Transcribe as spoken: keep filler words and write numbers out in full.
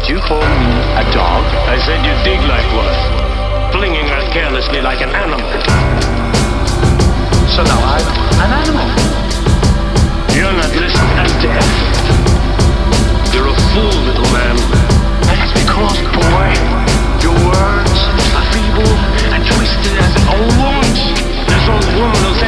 you call me a dog? I said you dig like one, flinging her carelessly like an animal. So now I'm an animal. You're not listening. I'm deaf. You're a fool, little man. And it's because, boy, your words are feeble and twisted as an old woman's. This old woman will